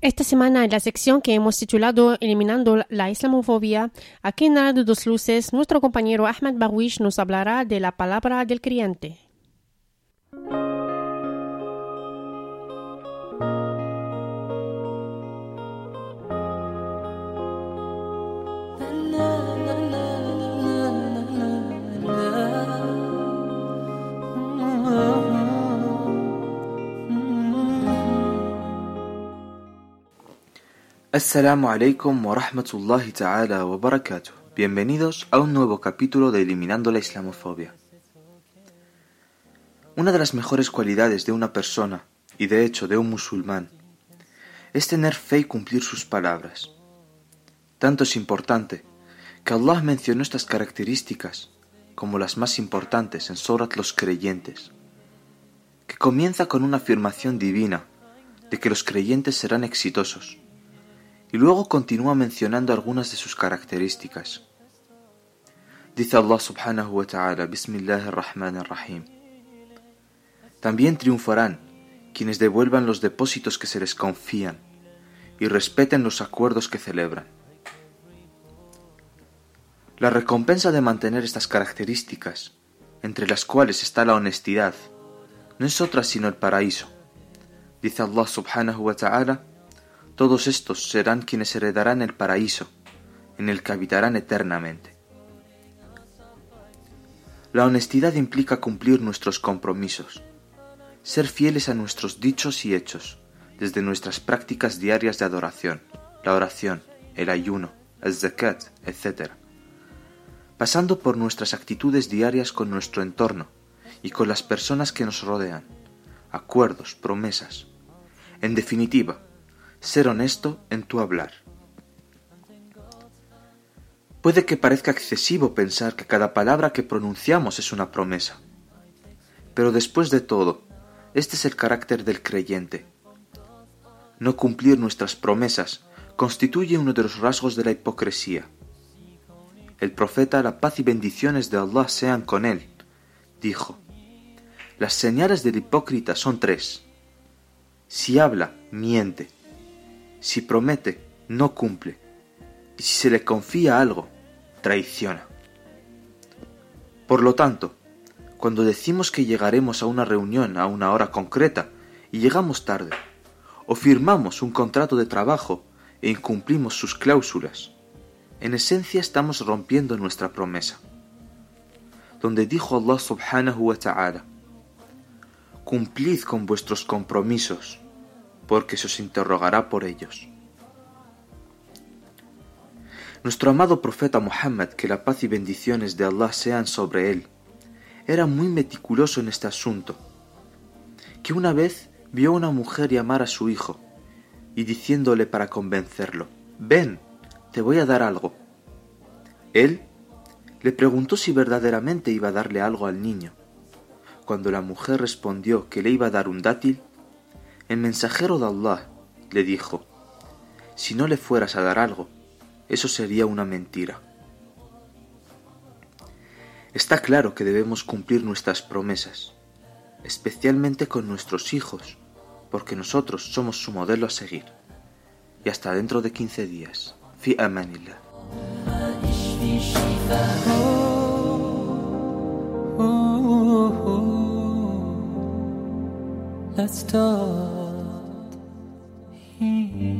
Esta semana, en la sección que hemos titulado Eliminando la Islamofobia, aquí en Radio Dos Luces, nuestro compañero Ahmed Barwish nos hablará de la palabra del creyente. Assalamu alaikum wa rahmatullahi ta'ala wa barakatuh. Bienvenidos a un nuevo capítulo de Eliminando la Islamofobia. Una de las mejores cualidades de una persona, y de hecho de un musulmán, es tener fe y cumplir sus palabras. Tanto es importante que Allah mencionó estas características como las más importantes en Surat Los Creyentes, que comienza con una afirmación divina de que los creyentes serán exitosos, y luego continúa mencionando algunas de sus características. Dice Allah subhanahu wa ta'ala, Bismillahirrahmanirrahim: también triunfarán quienes devuelvan los depósitos que se les confían y respeten los acuerdos que celebran. La recompensa de mantener estas características, entre las cuales está la honestidad, no es otra sino el paraíso. Dice Allah subhanahu wa ta'ala: todos estos serán quienes heredarán el paraíso, en el que habitarán eternamente. La honestidad implica cumplir nuestros compromisos, ser fieles a nuestros dichos y hechos, desde nuestras prácticas diarias de adoración, la oración, el ayuno, el zakat, etc., pasando por nuestras actitudes diarias con nuestro entorno y con las personas que nos rodean, acuerdos, promesas. En definitiva, ser honesto en tu hablar. Puede que parezca excesivo pensar que cada palabra que pronunciamos es una promesa, pero después de todo, este es el carácter del creyente. No cumplir nuestras promesas constituye uno de los rasgos de la hipocresía. El profeta, la paz y bendiciones de Allah sean con él, dijo: las señales del hipócrita son 3. Si habla, miente. Si promete, no cumple. Y si se le confía algo, traiciona. Por lo tanto, cuando decimos que llegaremos a una reunión a una hora concreta y llegamos tarde, o firmamos un contrato de trabajo e incumplimos sus cláusulas, en esencia estamos rompiendo nuestra promesa. Donde dijo Allah subhanahu wa ta'ala: cumplid con vuestros compromisos, porque se os interrogará por ellos. Nuestro amado profeta Muhammad, que la paz y bendiciones de Allah sean sobre él, era muy meticuloso en este asunto, que una vez vio a una mujer llamar a su hijo y diciéndole para convencerlo: ven, te voy a dar algo. Él le preguntó si verdaderamente iba a darle algo al niño. Cuando la mujer respondió que le iba a dar un dátil, el mensajero de Allah le dijo: si no le fueras a dar algo, eso sería una mentira. Está claro que debemos cumplir nuestras promesas, especialmente con nuestros hijos, porque nosotros somos su modelo a seguir. Y hasta dentro de 15 días. Fi amanillah. Let's start here.